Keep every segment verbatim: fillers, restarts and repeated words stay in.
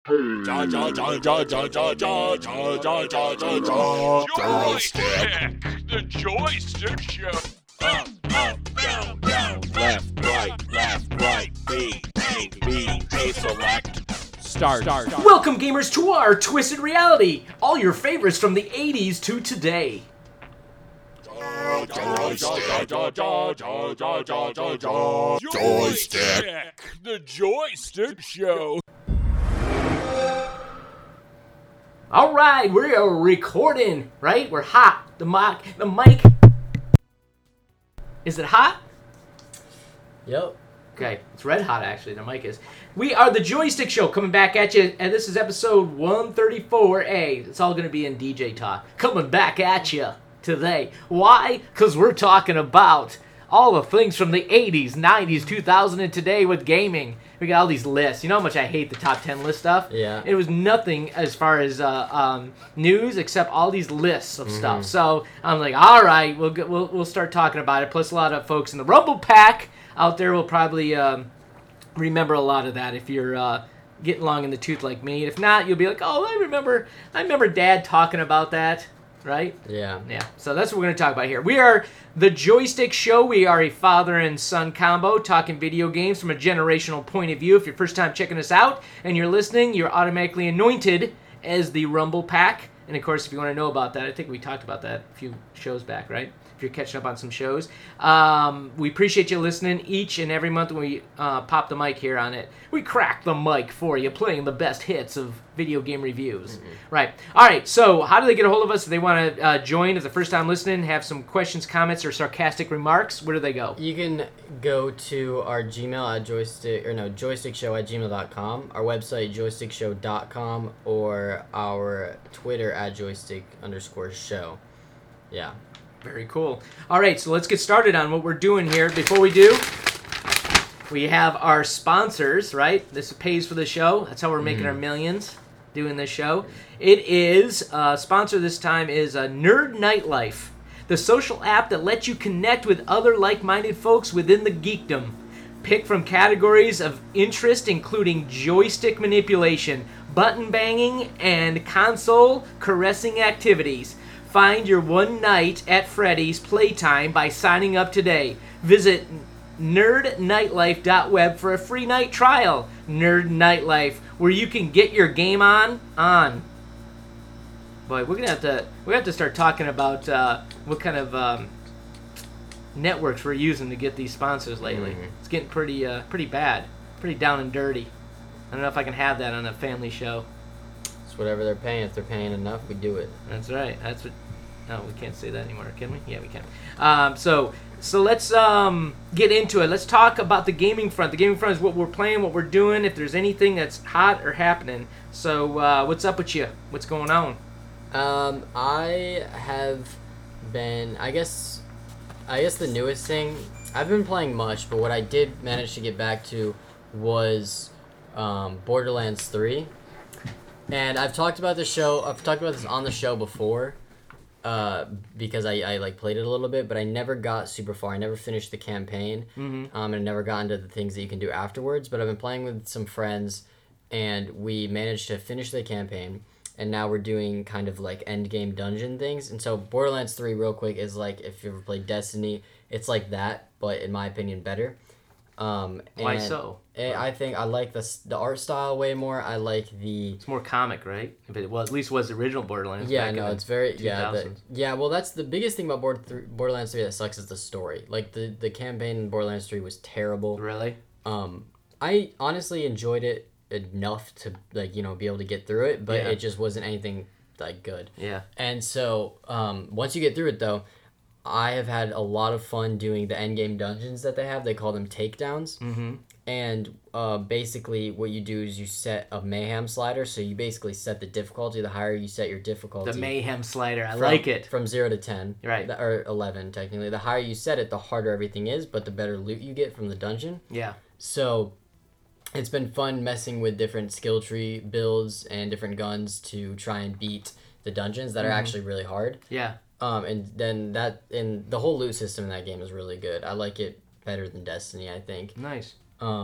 Joystick, the Joystick Show. Up, up, down, down, left, right, left, right, B, A, B, A, select. Start. Start. Welcome, gamers, to our Twisted Reality. All your favorites from the eighties to today. Joystick, the Joystick Show. All right, we are recording, right? We're hot. The mic, the mic. Is it hot? Yep. Okay, it's red hot actually, the mic is. We are the Joystick Show coming back at you, and this is episode one thirty-four A. It's all going to be in D J talk. Coming back at you today. Why? Because we're talking about all the things from the eighties, nineties, two thousand, and today with gaming. We got all these lists. You know how much I hate the top ten list stuff? Yeah. It was nothing as far as uh, um, news except all these lists of mm-hmm. stuff. So I'm like, all right, we'll, get, we'll we'll start talking about it. Plus a lot of folks in the Rumble Pack out there will probably um, remember a lot of that if you're uh, getting long in the tooth like me. If not, you'll be like, oh, I remember, I remember Dad talking about that. Right? Yeah. Yeah. So that's what we're going to talk about here. We are the Joystick Show. We are a father and son combo talking video games from a generational point of view. If you're first time checking us out and you're listening, you're automatically anointed as the Rumble Pack. And of course, if you want to know about that, I think we talked about that a few shows back, right? If you're catching up on some shows. Um, we appreciate you listening each and every month when we uh, pop the mic here on it. We crack the mic for you, playing the best hits of video game reviews. Mm-hmm. Right. All right, so how do they get a hold of us if they want to uh, join as the first time listening, have some questions, comments, or sarcastic remarks? Where do they go? You can go to our Gmail at joystick, or no, joystickshow at gmail dot com, our website, joystickshow dot com, or our Twitter at joystick underscore show. Yeah. Very cool. All right, so let's get started on what we're doing here. Before we do, we have our sponsors, right? This pays for the show. That's how we're making mm. our millions doing this show. It is, uh, sponsor this time is uh, Nerd Nightlife, the social app that lets you connect with other like-minded folks within the geekdom. Pick from categories of interest including joystick manipulation, button banging, and console caressing activities. Find your one night at Freddy's playtime by signing up today. Visit nerd nightlife dot web for a free night trial. Nerd Nightlife, where you can get your game on, on. Boy, we're gonna have to we have to start talking about uh, what kind of um, networks we're using to get these sponsors lately. Mm-hmm. It's getting pretty uh, pretty bad, pretty down and dirty. I don't know if I can have that on a family show. Whatever they're paying. If they're paying enough, we do it. That's right. That's what. No, we can't say that anymore, can we? Yeah, we can. Um, so, so let's um, get into it. Let's talk about the gaming front. The gaming front is what we're playing, what we're doing. If there's anything that's hot or happening. So, uh, what's up with you? What's going on? Um, I have been. I guess. I guess the newest thing. I've been playing much, but what I did manage to get back to was um, Borderlands three. And I've talked about this show, I've talked about this on the show before, uh, because I, I like played it a little bit, but I never got super far. I never finished the campaign, mm-hmm. um, and never got into the things that you can do afterwards. But I've been playing with some friends, and we managed to finish the campaign, and now we're doing kind of like end game dungeon things. And so Borderlands three, real quick, is like, if you ever played Destiny, it's like that, but in my opinion, better. Um, Why so? I think I like the the art style way more. I like the. It's more comic, right? If it was, at least was the original Borderlands. Yeah, no, it's very yeah. The, yeah, well, that's the biggest thing about Board th- Borderlands three that sucks is the story. Like the the campaign in Borderlands three was terrible. Really? Um, I honestly enjoyed it enough to like you know be able to get through it, but yeah. It just wasn't anything like good. Yeah. And so um, once you get through it though. I have had a lot of fun doing the endgame dungeons that they have. They call them takedowns. Mm-hmm. And uh, basically what you do is you set a mayhem slider. So you basically set the difficulty. The higher you set your difficulty. The mayhem slider. I from, like it. From zero to ten. Right. Or eleven, technically. The higher you set it, the harder everything is, but the better loot you get from the dungeon. Yeah. So it's been fun messing with different skill tree builds and different guns to try and beat the dungeons that mm-hmm. are actually really hard. Yeah. Um, and then that, and the whole loot system in that game is really good. I like it better than Destiny, I think. Nice. Um,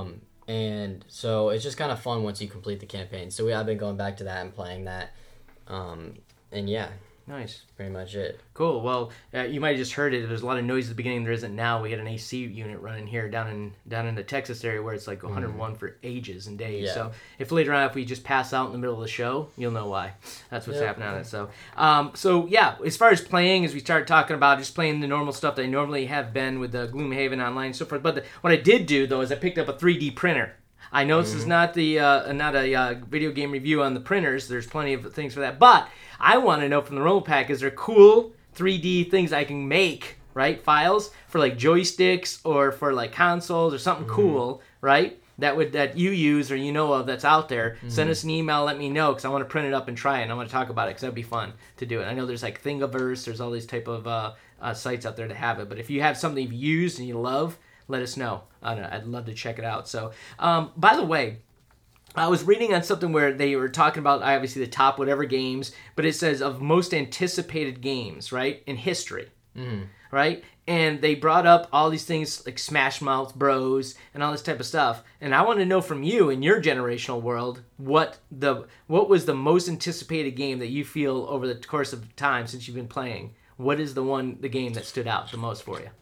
and so it's just kind of fun once you complete the campaign. So we I've been going back to that and playing that, um, and yeah. Nice. Pretty much it. Cool. Well, uh, you might have just heard it. There's a lot of noise at the beginning. There isn't now. We had an A C unit running here down in down in the Texas area where it's like one hundred one mm. for ages and days. Yeah. So if later on if we just pass out in the middle of the show, you'll know why. That's what's yep. happening on it. So, um, so yeah. As far as playing, as we started talking about, just playing the normal stuff that I normally have been with the Gloomhaven Online and so forth. But the, what I did do though is I picked up a three D printer. I know this mm-hmm. is not the uh, not a uh, video game review on the printers. There's plenty of things for that, but I want to know from the Roll Pack, is there cool three D things I can make, right? Files for like joysticks or for like consoles or something mm-hmm. cool, right? That would that you use or you know of that's out there. Mm-hmm. Send us an email, let me know because I want to print it up and try it. And I want to talk about it because that'd be fun to do it. I know there's like Thingiverse, there's all these type of uh, uh, sites out there to have it. But if you have something you've used and you love, let us know. I don't know, I'd love to check it out. So, um, by the way, I was reading on something where they were talking about obviously the top whatever games, but it says of most anticipated games, right, in history, mm-hmm. right? And they brought up all these things like Smash Mouth Bros. And all this type of stuff. And I want to know from you in your generational world what the what was the most anticipated game that you feel over the course of time since you've been playing. What is the one the game that stood out the most for you?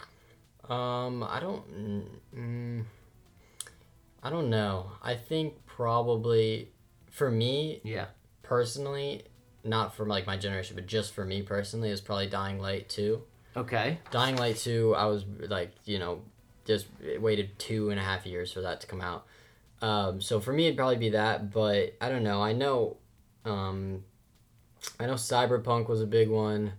Um, I don't. Mm, I don't know. I think probably for me, yeah, personally, not for like my generation, but just for me personally, is probably Dying Light two. Okay. Dying Light two, I was like, you know, just waited two and a half years for that to come out. Um, so for me, it'd probably be that. But I don't know. I know, um, I know Cyberpunk was a big one.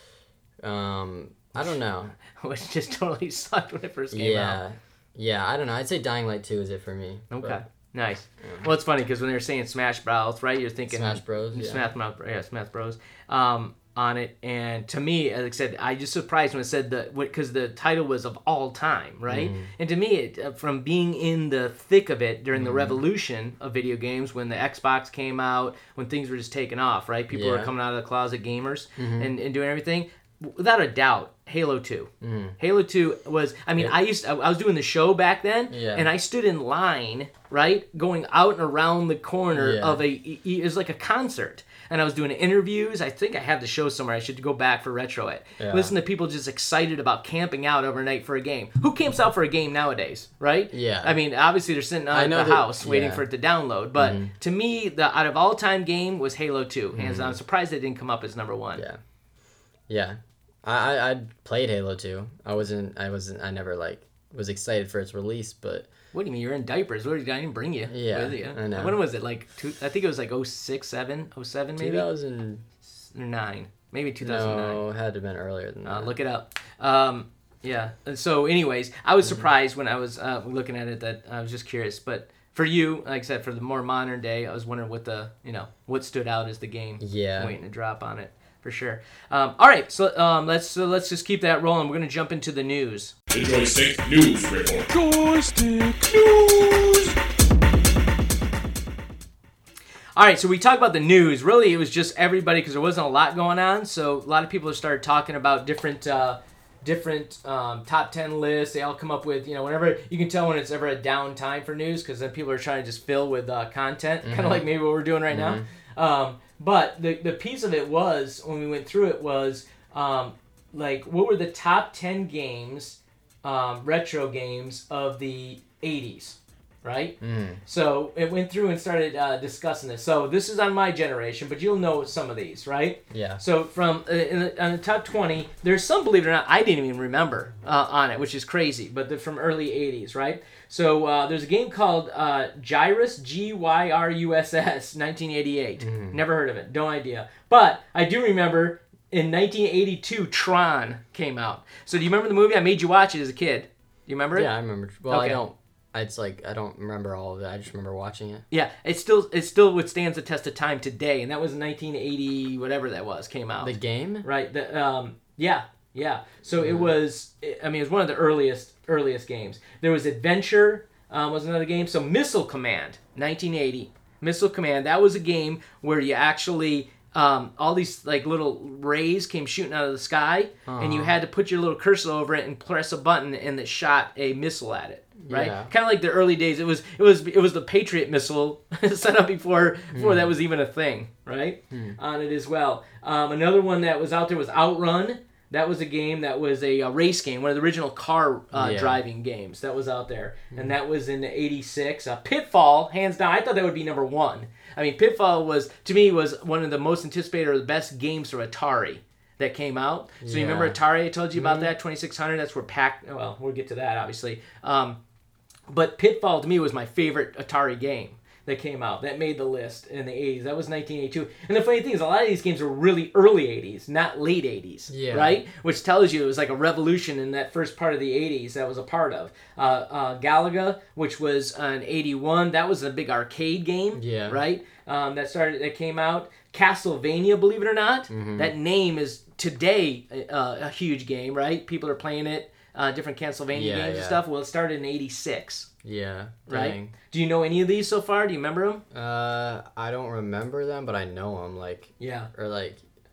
Um, I don't know. Which just totally sucked when it first came yeah. out. Yeah, I don't know. I'd say Dying Light two is it for me. Okay, but, nice. Yeah. Well, it's funny because when they're saying Smash Bros, right, you're thinking Smash Bros. Yeah. Smash Bros. Yeah, Smash Bros. Um, on it, and to me, as I said, I just surprised when it said the because the title was of all time, right? Mm. And to me, it, uh, from being in the thick of it during mm. the revolution of video games, when the Xbox came out, when things were just taking off, right? People yeah. were coming out of the closet, gamers, mm-hmm. and, and doing everything. Without a doubt, Halo two. Mm. Halo two was, I mean, yeah. I used, I, I was doing the show back then, yeah. and I stood in line, right, going out and around the corner yeah. of a, it was like a concert, and I was doing interviews. I think I have the show somewhere. I should go back for retro it. Yeah. Listen to people just excited about camping out overnight for a game. Who camps out for a game nowadays, right? Yeah. I mean, obviously they're sitting out at the that, house waiting yeah. for it to download, but mm-hmm. to me, the out of all time game was Halo two. Hands mm-hmm. down. I'm surprised it didn't come up as number one. Yeah. Yeah. I, I I played Halo two. I wasn't I wasn't I never like was excited for its release, but what do you mean you're in diapers? What did I even bring you? Yeah, with you? I know. When was it? Like two, I think it was like oh six, seven, oh seven maybe. two thousand nine, maybe two thousand nine. No, it had to have been earlier than uh, that. Look it up. Um, yeah. So, anyways, I was surprised when I was uh, looking at it. That I was just curious, but. For you, like I said, for the more modern day, I was wondering what the you know what stood out as the game. Yeah. Waiting to drop on it. For sure. Um, all right, so um, let's so let's just keep that rolling. We're going to jump into the news. The Joystick News Report. Joystick News. All right, so we talk about the news. Really, it was just everybody because there wasn't a lot going on. So a lot of people have started talking about different uh, different um, top ten lists. They all come up with, you know, whenever you can tell when it's ever a down time for news because then people are trying to just fill with uh, content, mm-hmm. kind of like maybe what we're doing right mm-hmm. now. Um, But the the piece of it was, when we went through it, was um, like, what were the top ten games, um, retro games of the eighties, right? Mm. So it went through and started uh, discussing this. So this is on my generation, but you'll know some of these, right? Yeah. So from uh, in the, on the top twenty, there's some, believe it or not, I didn't even remember uh, on it, which is crazy, but they're from early eighties, right? So uh, there's a game called uh, Gyrus, G Y R U S S, nineteen eighty-eight. Mm. Never heard of it. No idea. But I do remember in nineteen eighty-two, Tron came out. So do you remember the movie? I made you watch it as a kid. Do you remember it? Yeah, I remember. Well, okay. I don't. It's like I don't remember all of it. I just remember watching it. Yeah, it still it still withstands the test of time today, and that was nineteen eighty, whatever that was, came out. The game? Right. The um yeah. Yeah. So it was, I mean, it was one of the earliest earliest games. There was Adventure, um, was another game. So Missile Command, nineteen eighty. Missile Command, that was a game where you actually um, all these like little rays came shooting out of the sky, uh-huh. and you had to put your little cursor over it and press a button, and it shot a missile at it. Right, yeah. kind of like the early days. It was it was it was the Patriot missile set up before before mm. that was even a thing. Right, mm. on it as well. Um, another one that was out there was Outrun. That was a game that was a, a race game, one of the original car uh, yeah. driving games that was out there. Mm. And that was in eighty-six. Uh, Pitfall, hands down, I thought that would be number one. I mean, Pitfall was, to me, was one of the most anticipated or the best games for Atari that came out. So yeah. you remember Atari, I told you about mm. that, twenty-six hundred, that's where Pac, well, we'll get to that, obviously. Um, but Pitfall, to me, was my favorite Atari game that came out. That made the list in the eighties. That was nineteen eighty-two. And the funny thing is, a lot of these games were really early eighties, not late eighties, yeah. right? Which tells you it was like a revolution in that first part of the eighties that was a part of. Uh, uh, Galaga, which was an eighty-one, that was a big arcade game, yeah. right? Um, that started, that came out. Castlevania, believe it or not, mm-hmm. that name is today uh, a huge game, right? People are playing it, uh, different Castlevania yeah, games yeah. and stuff. Well, it started in eighty-six. Yeah. Right? Dang. Do you know any of these so far? Do you remember them? Uh, I don't remember them, but I know them. Like, yeah. Or like,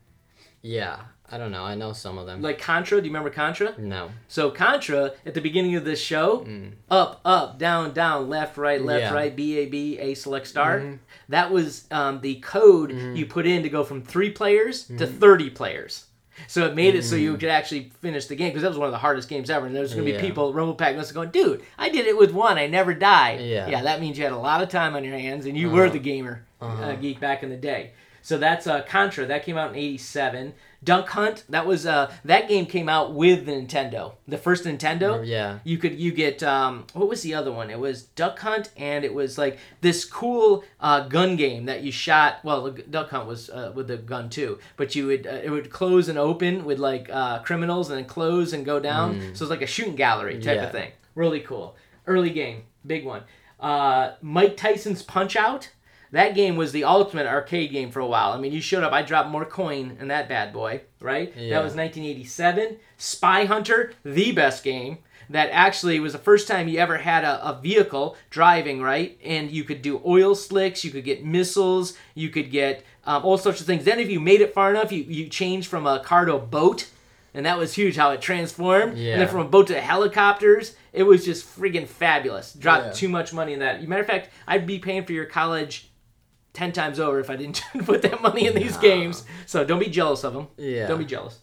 yeah. I don't know. I know some of them. Like Contra. Do you remember Contra? No. So Contra, at the beginning of this show, mm. up, up, down, down, left, right, left, yeah. right, B, A, B, A, select, start. Mm-hmm. That was um, the code mm-hmm. you put in to go from three players mm-hmm. to thirty players. So it made it so you could actually finish the game, because that was one of the hardest games ever. And there's going to be yeah. people, Rumble Pack, must going, dude, I did it with one. I never died. Yeah. Yeah, that means you had a lot of time on your hands, and you uh-huh. were the gamer uh-huh. uh, geek back in the day. So that's uh, Contra. That came out in eighty-seven. Dunk Hunt. That was uh, that game came out with the Nintendo. The first Nintendo. Yeah. You could you get um, what was the other one? It was Duck Hunt, and it was like this cool uh, gun game that you shot. Well, the Duck Hunt was uh, with the gun too, but you would uh, it would close and open with like uh, criminals, and then close and go down. Mm. So it's like a shooting gallery type yeah. of thing. Really cool. Early game, big one. Uh, Mike Tyson's Punch Out. That game was the ultimate arcade game for a while. I mean, you showed up, I dropped more coin in that bad boy, right? Yeah. That was nineteen eighty-seven. Spy Hunter, the best game. That actually was the first time you ever had a, a vehicle driving, right? And you could do oil slicks, you could get missiles, you could get um, all sorts of things. Then if you made it far enough, you, you changed from a car to a boat. And that was huge how it transformed. Yeah. And then from a boat to helicopters, it was just friggin' fabulous. Dropped yeah. too much money in that. Matter of fact, I'd be paying for your college ten times over if I didn't put that money in these nah. games. So don't be jealous of them. Yeah. Don't be jealous.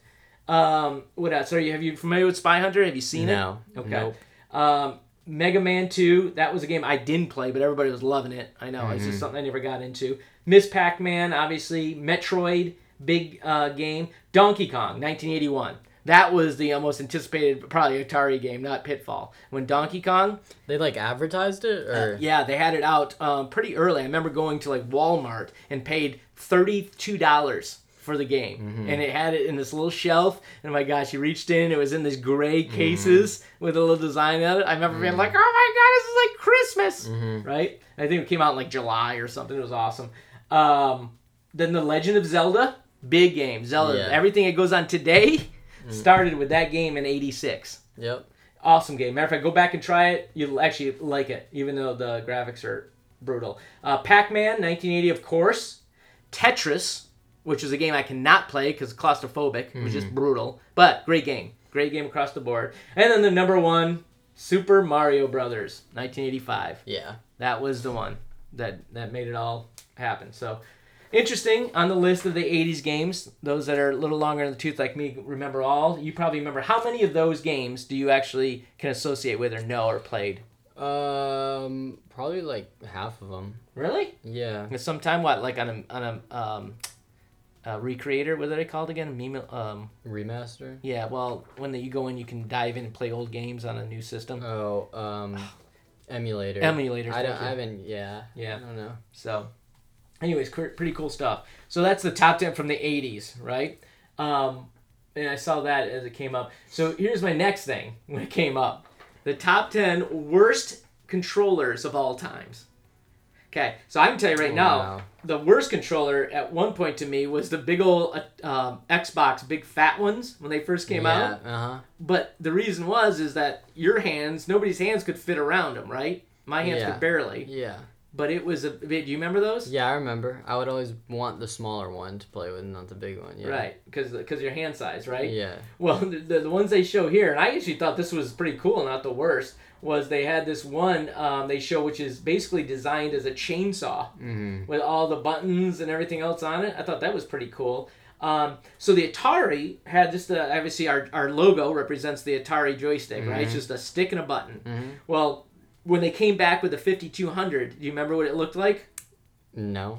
Um, what else? Are you have you familiar with Spy Hunter? Have you seen no. it? Okay. Nope. Um, Mega Man two. That was a game I didn't play, but everybody was loving it. I know. Mm-hmm. It's just something I never got into. Miss Pac-Man, obviously. Metroid, big uh, game. Donkey Kong, nineteen eighty-one. That was the uh, most anticipated, probably Atari game, not Pitfall. When Donkey Kong... They, like, advertised it? Or Uh, yeah, they had it out um, pretty early. I remember going to, like, Walmart and paid thirty-two dollars for the game. Mm-hmm. And it had it in this little shelf. And, my gosh, you reached in. It was in these gray cases mm-hmm. with a little design on it. I remember mm-hmm. being like, oh, my God, this is like Christmas. Mm-hmm. Right? I think it came out in, like, July or something. It was awesome. Um, then The Legend of Zelda. Big game. Zelda. Yeah. Everything that goes on today... started with that game in eighty-six. Yep. Awesome game. Matter of fact, go back and try it. You'll actually like it, even though the graphics are brutal. Uh, Pac-Man, nineteen eighty, of course. Tetris, which is a game I cannot play because it's claustrophobic. Mm-hmm. It was just brutal. But great game. Great game across the board. And then the number one, Super Mario Brothers, nineteen eighty-five. Yeah. That was the one that, that made it all happen. So... interesting, on the list of the eighties games, those that are a little longer in the tooth like me remember all. You probably remember, how many of those games do you actually can associate with or know or played? Um, probably like half of them. Really? Yeah. And sometime, what, like on a, on a, um, a Recreator, what are they called again? Meme, um, Remaster? Yeah, well, when the, you go in, you can dive in and play old games on a new system. Oh, um, emulator. Emulators. I, don't, I haven't, yeah. Yeah. I don't know. So... anyways, pretty cool stuff. So that's the top ten from the eighties, right? Um, and I saw that as it came up. So here's my next thing when it came up. The top ten worst controllers of all times. Okay, so I can tell you right oh, now, wow. the worst controller at one point to me was the big old uh, um, Xbox, big fat ones when they first came yeah, out. Uh-huh. But the reason was is that your hands, nobody's hands could fit around them, right? My hands yeah. could barely. Yeah. but it was a. Do you remember those? Yeah, I remember. I would always want the smaller one to play with, not the big one. Yeah. Right, because because your hand size, right? Yeah. Well, the, the the ones they show here, and I actually thought this was pretty cool, not the worst. Was they had this one um, they show which is basically designed as a chainsaw Mm-hmm. with all the buttons and everything else on it. I thought that was pretty cool. Um, so the Atari had just a, obviously our, our logo represents the Atari joystick, right? It's just a stick and a button. Mm-hmm. Well, when they came back with the fifty-two hundred, do you remember what it looked like? No.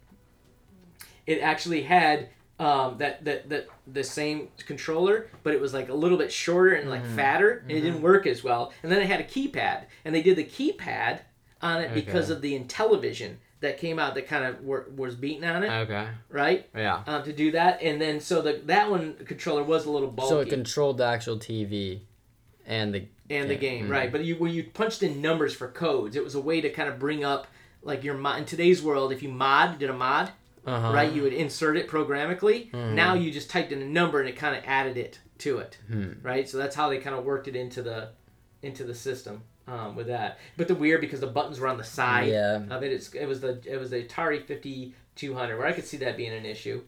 It actually had um, that, that, that the same controller, but it was like a little bit shorter and like Mm-hmm. fatter, and it didn't work as well. And then it had a keypad, and they did the keypad on it because Okay. of the Intellivision that came out that kind of were, was beaten on it, Okay. right? Yeah. Um, to do that, and then so the that one controller was a little bulky. So it controlled the actual T V and the and the game, Mm-hmm. right? But you when you punched in numbers for codes, it was a way to kind of bring up like your mod. In today's world, if you mod, did a mod, Uh-huh. right? You would insert it programmatically. Mhm. Now you just typed in a number and it kind of added it to it, Hmm. right? So that's how they kind of worked it into the into the system um, with that. But the weird because the buttons were on the side Yeah. of it. It's, it was the it was the Atari fifty-two hundred where I could see that being an issue.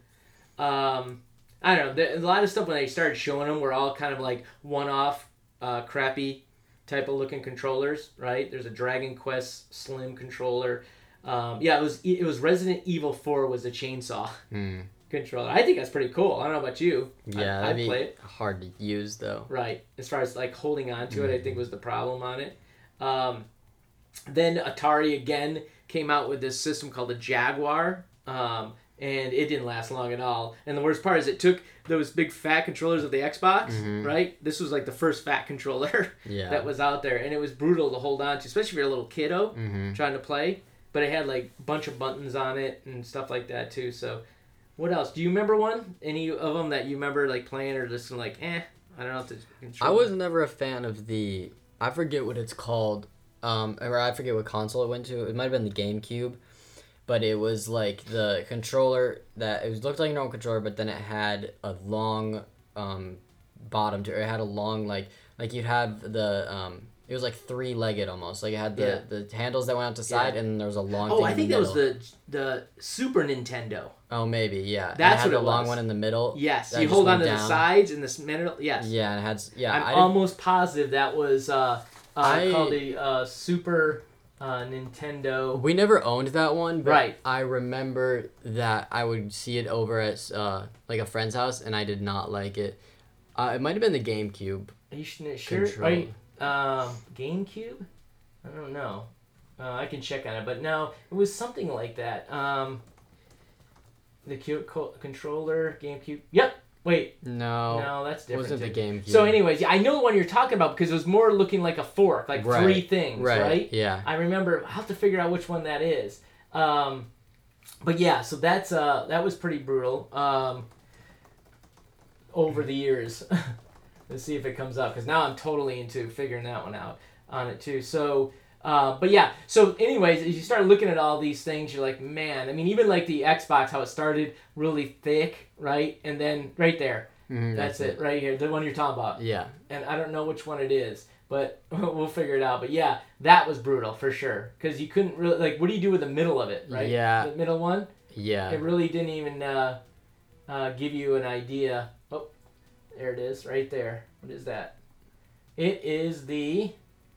Um, I don't know. There, a lot of stuff when they started showing them were all kind of like one-off, uh, crappy type of looking controllers, right? There's a Dragon Quest Slim controller. Um, yeah, it was it was Resident Evil four was a chainsaw Hmm. controller. I think that's pretty cool. I don't know about you. Yeah, I, that'd I'd be play it. hard to use though. Right. As far as like holding on to it, I think was the problem on it. Um, then Atari again came out with this system called the Jaguar. Um, and it didn't last long at all. And the worst part is it took those big fat controllers of the Xbox, Mhm. right? This was like the first fat controller Yeah. that was out there. And it was brutal to hold on to, especially if you're a little kiddo Mm-hmm. trying to play. But it had like a bunch of buttons on it and stuff like that too. So what else? Do you remember one? Any of them that you remember like playing or just like, eh, I don't know if to control. I was never a fan of the. I forget what it's called. Um, or I forget what console it went to. It might have been the GameCube, but it was like the controller that it was looked like a normal controller, but then it had a long um, bottom to it. It had a long like like you'd have the um. It was like three legged almost. Like it had the, Yeah. the handles that went out to side, Yeah. and there was a long. Oh, thing I in think the that was middle. the the Super Nintendo. Oh, maybe yeah. And That's it had what the it long was. one in the middle. Yes, that you just hold on went to the down. sides in this middle. Yes. Yeah, and it had s- yeah. I'm I didn't- almost positive that was uh, uh, I- called the uh, Super uh, Nintendo. We never owned that one, but Right. I remember that I would see it over at uh, like a friend's house, and I did not like it. Uh, it might have been the GameCube. Are you sure? sure? Control. Are you, um, GameCube? I don't know. Uh, I can check on it, but no, it was something like that. Um, the Q- co- controller, GameCube. Yep. Wait. No, No, that's it different. wasn't the too. GameCube. So, anyways, yeah, I know the one you're talking about because it was more looking like a fork, like Right. three things, right? right? Yeah. I remember. I'll have to figure out which one that is. Um, but yeah, so that's uh, that was pretty brutal. Um, over the years, let's see if it comes up because now I'm totally into figuring that one out on it too. So. Uh, but yeah, so anyways, as you start looking at all these things, you're like, man, I mean, even like the Xbox, how it started really thick, right? And then right there, Mhm, that's it, right here, the one you're talking about. Yeah. And I don't know which one it is, but we'll figure it out. But yeah, that was brutal for sure. Because you couldn't really, like, what do you do with the middle of it, right? Yeah. The middle one? Yeah. It really didn't even uh, uh, give you an idea. Oh, there it is, right there. What is that? It is the...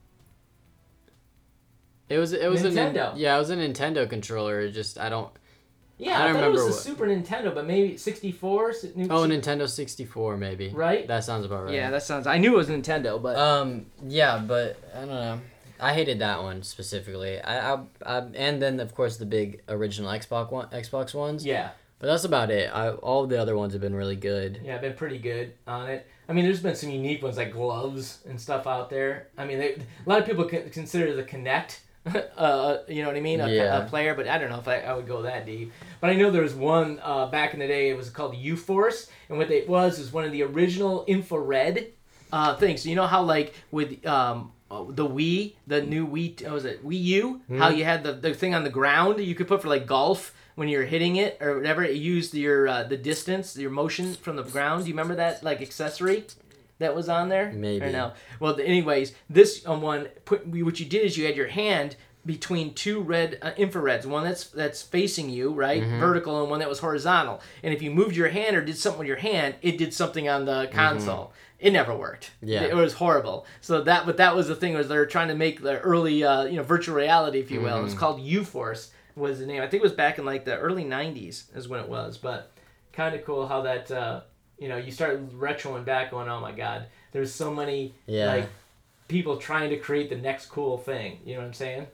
It was it was a Nintendo. Nin- yeah, it was a Nintendo controller. It just I don't. Yeah, I I, don't thought it was remember the what- Super Nintendo, but maybe sixty-four? s- new- Oh, Nintendo sixty-four maybe. Right? That sounds about right. Yeah, that sounds... I knew it was Nintendo, but... Um. Yeah, but I don't know. I hated that one specifically. I, I, I and then of course the big original Xbox one, Xbox ones. yeah. But that's about it. I, all the other ones have been really good. Yeah, I've been pretty good on it. I mean, there's been some unique ones like gloves and stuff out there. I mean, they, a lot of people con- consider the Kinect, uh, you know what I mean, a, Yeah. a player, but I don't know if I, I would go that deep. But I know there was one uh, back in the day. It was called U-Force, and what it was is one of the original infrared uh, things. So you know how like with um, uh, the Wii, the new Wii, what was it Wii U? How you had the, the thing on the ground you could put for like golf. When you're hitting it or whatever, it used your uh, the distance, your motion from the ground. Do you remember that like accessory that was on there? Maybe. Or no? Well, anyways, this um, one put what you did is you had your hand between two red uh, infrareds, one that's that's facing you, right, Mm-hmm. vertical, and one that was horizontal. And if you moved your hand or did something with your hand, it did something on the console. It never worked. Yeah. It was horrible. So that, but that was the thing, was they were trying to make the early, uh, you know, virtual reality, if you will. It was called U-Force was the name. I think it was back in like the early nineties is when it was. But kind of cool how that, uh, you know, you start retroing back, going, oh my God, there's so many Yeah. like people trying to create the next cool thing. You know what I'm saying?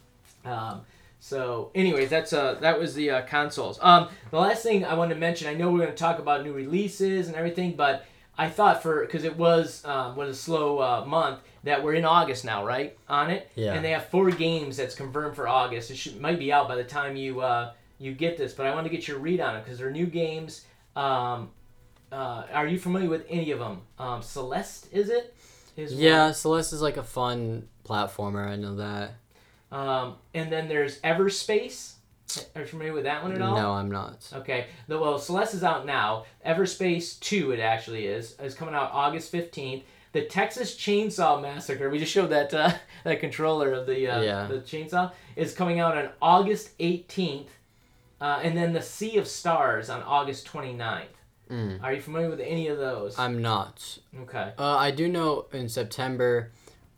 Um, so, anyways, that's uh, that was the uh, consoles. Um, the last thing I wanted to mention, I know we're going to talk about new releases and everything, but I thought for because it was um, was a slow uh, month that we're in August now, right? On it, Yeah. And they have four games that's confirmed for August. It should, might be out by the time you uh, you get this, but I want to get your read on it because they're new games. Um, uh, are you familiar with any of them? Um, Celeste, is it? Is Yeah, Celeste is like a fun platformer. I know that. Um, and then there's Everspace. Are you familiar with that one at all? No, I'm not. Okay. The, well, Celeste is out now. Everspace two, it actually is, is coming out August fifteenth. The Texas Chainsaw Massacre, we just showed that uh, that controller of the uh, Yeah. the chainsaw, is coming out on August eighteenth. Uh, and then the Sea of Stars on August twenty-ninth. Mm. Are you familiar with any of those? I'm not. Okay. Uh, I do know in September,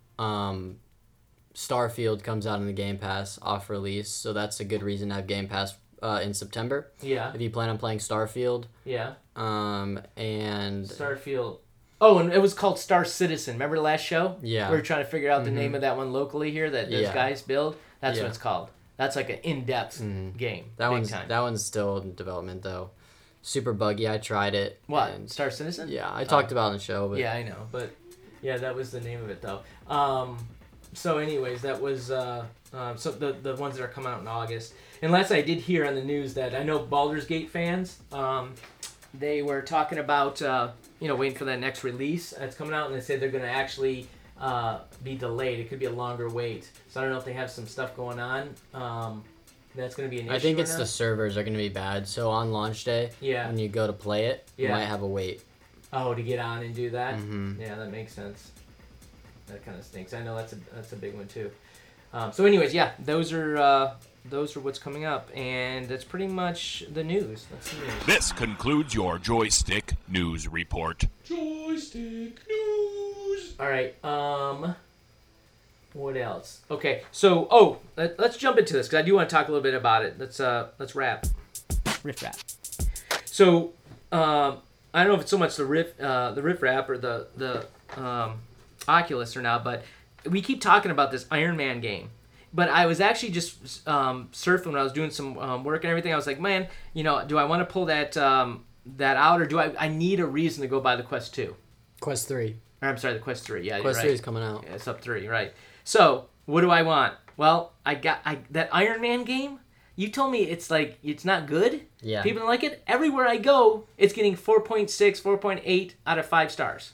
um, Starfield comes out in the Game Pass off release, so that's a good reason to have Game Pass uh, in September. Yeah. If you plan on playing Starfield. Yeah. Um, and Starfield. Oh, and it was called Star Citizen. Remember the last show? Yeah. We were trying to figure out the Mhm. name of that one locally here that those Yeah. guys build. That's Yeah. what it's called. That's like an in-depth Mhm. game. that big one's time. that one's still in development though. Super buggy. I tried it. What? and- Star Citizen? yeah, I talked about it on the show, but Yeah, I know. But yeah, that was the name of it though. Um, so anyways, that was uh, uh, so the the ones that are coming out in August. Unless I did hear on the news that I know Baldur's Gate fans, um, they were talking about uh, you know waiting for that next release that's coming out, and they said they're going to actually uh, be delayed. It could be a longer wait. So I don't know if they have some stuff going on. Um, that's going to be an issue. I think or it's not. the servers are going to be bad. So on launch day, Yeah. when you go to play it, you Yeah. might have a wait. Oh, to get on and do that. Mhm. Yeah, that makes sense. That kind of stinks. I know that's a that's a big one too. Um, so, anyways, yeah, those are uh, those are what's coming up, and that's pretty much the news. That's the news. This concludes your Joystick News Report. Joystick News. All right. Um, what else? Okay. So, oh, let, let's jump into this because I do want to talk a little bit about it. Let's uh, let's wrap. Riff rap. So, um, I don't know if it's so much the riff, uh, the riff rap or the the um, Oculus or not, but we keep talking about this Iron Man game. But I was actually just um, surfing when I was doing some um, work and everything. I was like, man, you know, do I want to pull that um, that out, or do I? I need a reason to go buy the Quest two. Quest three. Or I'm sorry, the Quest three. Yeah, Quest you're right. three is coming out. Yeah, it's up three, right? So, what do I want? Well, I got I that Iron Man game. You told me it's like it's not good. Yeah. People don't like it. Everywhere I go, it's getting four point six, four point eight out of five stars.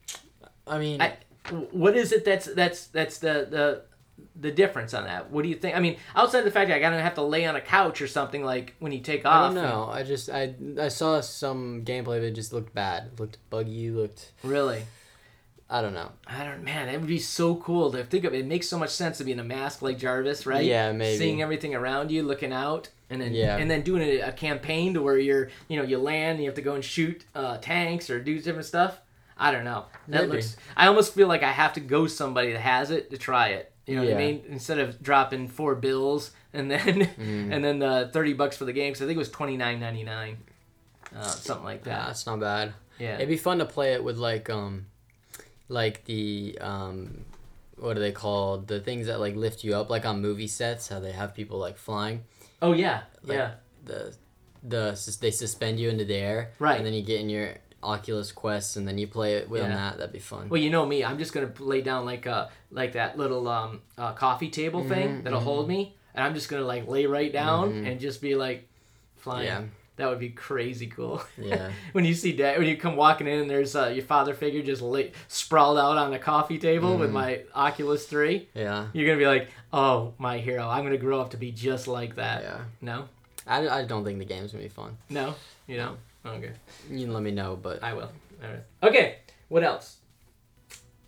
I mean, I, what is it that's that's that's the the the difference on that? What do you think? I mean, outside the fact that I gotta have to lay on a couch or something like when you take I off. don't know. I just I I saw some gameplay that just looked bad. It looked buggy. Looked. Really. I don't know. I don't, man, it would be so cool to think of it. It makes so much sense to be in a mask like Jarvis, right? Yeah, maybe. Seeing everything around you, looking out, and then Yeah. and then doing a, a campaign to where you're, you know, you land, and you have to go and shoot uh, tanks or do different stuff. I don't know. That Maybe. looks. I almost feel like I have to go somebody that has it to try it. You know what I Yeah. mean? Instead of dropping four bills and then Mm. and then uh, thirty bucks for the game, because I think it was twenty nine ninety nine, uh, something like Yeah, that. that's not bad. Yeah. It'd be fun to play it with like um, like the um, what are they called? The things that like lift you up, like on movie sets, how they have people like flying. Oh yeah, Like, yeah. The the sus- they suspend you into the air. Right. And then you get in your Oculus Quest, and then you play it with Yeah. that. That'd be fun. Well, you know me. I'm just gonna lay down like uh like that little um uh, coffee table thing Mhm, that'll mhm. hold me, and I'm just gonna like lay right down Mhm. and just be like flying. Yeah. That would be crazy cool. Yeah. When you see dad, when you come walking in, and there's uh, your father figure just lay, sprawled out on a coffee table with Mhm. my Oculus three, Yeah. you're gonna be like, oh, my hero. I'm gonna grow up to be just like that. Yeah. No, I, I don't think the game's gonna be fun. no, you know. Okay, You can let me know, but I will. All right. Okay. What else?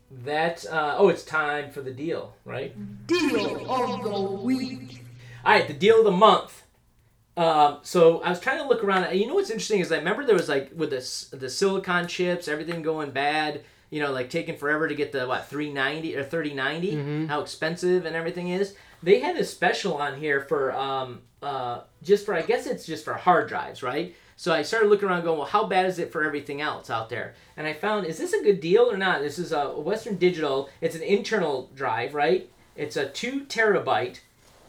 that uh, oh, it's time for the deal, right? Deal of the week. All right, the deal of the month. Um, so I was trying to look around. You know what's interesting is I remember there was like with the the silicon chips, everything going bad. You know, like taking forever to get the what three ninety or thirty ninety. Mm-hmm. How expensive and everything is. They had a special on here for um uh just for I guess it's just for hard drives, right? So I started looking around, going, well, how bad is it for everything else out there? And I found, is this a good deal or not? This is a Western Digital. It's an internal drive, right? It's a two terabyte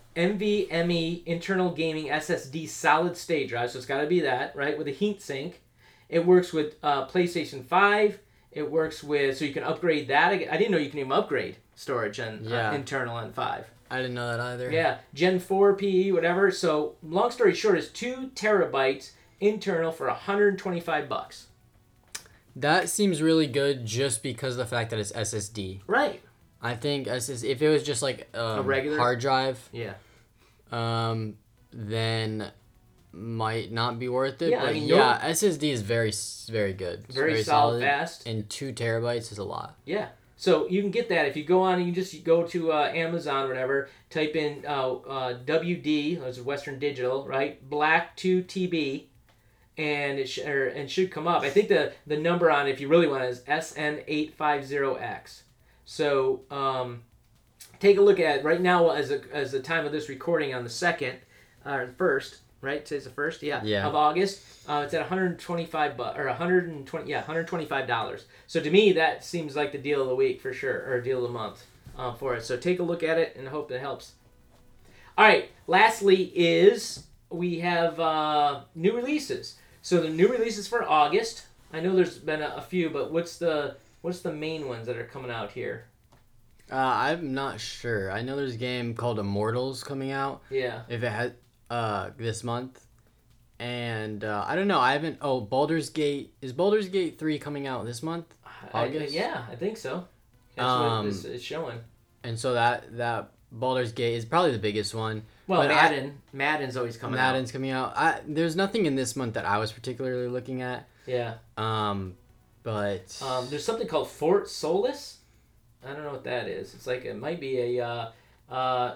NVMe internal gaming S S D solid state drive, so it's got to be that, right? With a heat sink. It works with uh, PlayStation five. It works with, so you can upgrade that. I didn't know you can even upgrade storage on Yeah. uh, internal on five. I didn't know that either. Yeah, Gen four P E, whatever. So long story short, is two terabytes internal for one hundred twenty-five bucks. That seems really good just because of the fact that it's S S D. Right. I think S S D, if it was just like um, A regular? hard drive, Yeah. um, then might not be worth it. Yeah, I but mean, yeah, no- S S D is very s- very good. It's Very solid, fast. And two terabytes is a lot. Yeah. So you can get that if you go on and you just go to uh, Amazon or whatever, type in uh, uh, W D, that's Western Digital, right? Black two T B, and it sh- or, and should come up. I think the the number on it, if you really want, is S N eight fifty X. So um, take a look at it right now as a, as the time of this recording on the second or the first, right? Today's the first, yeah, Yeah. of August. Uh, it's at one hundred twenty-five bu- or one hundred twenty, yeah, one hundred twenty-five dollars. So to me, that seems like the deal of the week for sure, or deal of the month uh, for it. So take a look at it and hope that helps. All right. Lastly, is we have uh, new releases. So the new releases for August. I know there's been a, a few, but what's the what's the main ones that are coming out here? Uh, I'm not sure. I know there's a game called Immortals coming out. Yeah. If it had uh this month, and uh, I don't know. I haven't. Oh, Baldur's Gate is Baldur's Gate three coming out this month? I- August? yeah, I think so. That's Um, what this is showing. And so that that Baldur's Gate is probably the biggest one. Well, but I- Madden. Madden's always coming Madden's coming out. I, there's nothing in this month that I was particularly looking at. out. Yeah. Um, but Um, there's something called Fort Solis. I don't know what that is. It's like it might be a uh, uh,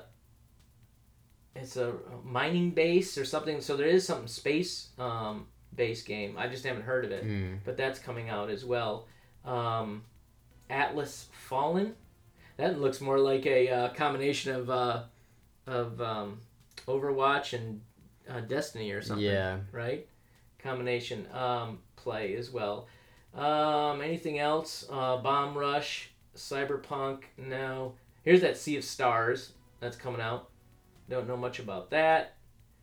it's a mining base or something. So there is something space um, based game. I just haven't heard of it, Hmm. but that's coming out as well. Um, Atlas Fallen. That looks more like a uh, combination of uh, of um, Overwatch and uh, Destiny or something. yeah, Right? Combination um, play as well. Um, anything else? Uh, Bomb Rush, Cyberpunk. No. Here's that Sea of Stars that's coming out. Don't know much about that.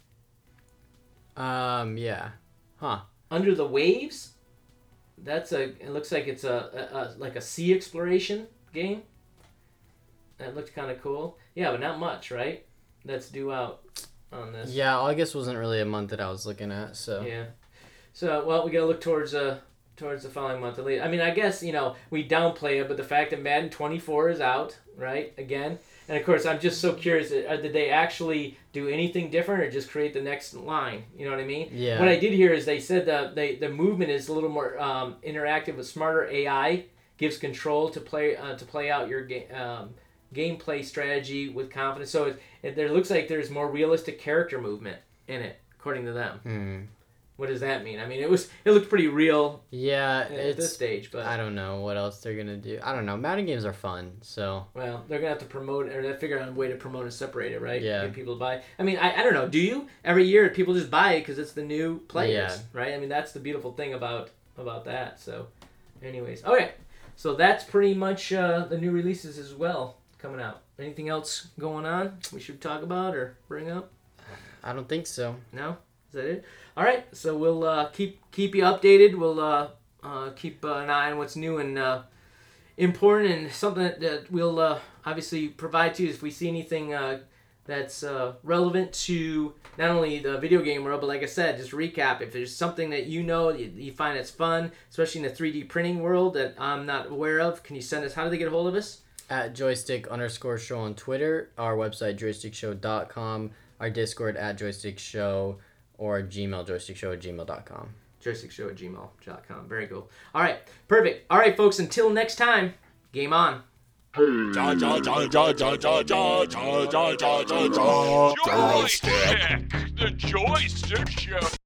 um, yeah, huh? Under the Waves. That's a. It looks like it's a, a, a like a sea exploration game. That looked kind of cool. Yeah, but not much, right? That's due out on this. Yeah, August wasn't really a month that I was looking at. So Yeah. So, well, we gotta look towards uh towards the following month at least. I mean, I guess, you know, we downplay it, but the fact that Madden twenty-four is out, right, again, and of course, I'm just so curious, uh, did they actually do anything different or just create the next line? You know what I mean? Yeah. What I did hear is they said the they, the movement is a little more um, interactive with smarter A I, gives control to play uh, to play out your game. Um, gameplay strategy with confidence. So it, it there looks like there's more realistic character movement in it, according to them. Hmm. What does that mean? I mean, it was it looked pretty real Yeah, at this it's. stage, but I don't know what else they're gonna do. I don't know. Madden games are fun, so well, they're gonna have to promote or they figure out a way to promote and separate it, right? Yeah. Get people to buy. I mean, I, I don't know. Do you every year people just buy it because it's the new players, Yeah. right? I mean, that's the beautiful thing about about that. So, anyways, okay. So that's pretty much uh, the new releases as well coming out. Anything else going on we should talk about or bring up? I don't think so. No? Is that it? All right. So we'll uh, keep keep you updated. We'll uh, uh, keep uh, an eye on what's new and uh, important and something that, that we'll uh, obviously provide to you if we see anything uh, that's uh, relevant to not only the video game world, but like I said, just recap. If there's something that you know you, you find it's fun, especially in the three D printing world that I'm not aware of, can you send us? How do they get a hold of us? At joystick underscore show on Twitter, our website joystick show dot com, our Discord at joystick show, or Gmail joystick show at gmail dot com. joystick show at gmail dot com. Very cool. All right. Perfect. All right, folks. Until next time. Game on. Ja, ja, ja, ja, ja, ja, ja, ja, ja, ja, ja, ja. Joystick! The Joystick Show!